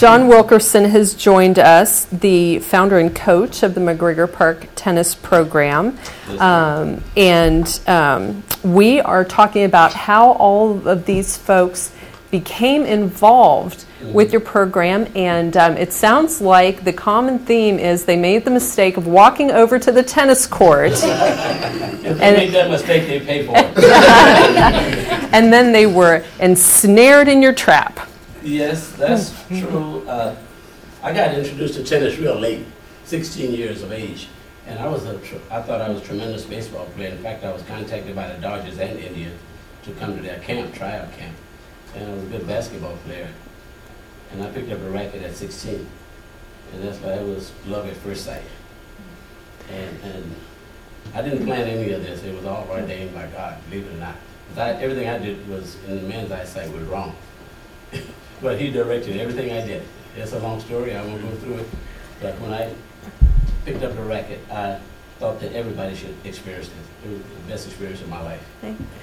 John Wilkerson has joined us, the founder and coach of the McGregor Park Tennis Program. We are talking about how all of these folks became involved with your program, and it sounds like the common theme is they made the mistake of walking over to the tennis court. If they make that mistake, they pay for it. And then they were ensnared in your trap. Yes, that's true. I got introduced to tennis real late, 16 years of age, and I thought I was a tremendous baseball player. In fact, I was contacted by the Dodgers and India to come to their tryout camp, and I was a good basketball player. And I picked up a racket at 16, and that's why it was love at first sight. And I didn't plan any of this. It was all ordained by God, believe it or not. Everything I did was, in the man's eyesight, was wrong. But he directed everything I did. It's a long story. I won't go through it. But when I picked up the racket, I thought that everybody should experience this. It was the best experience of my life.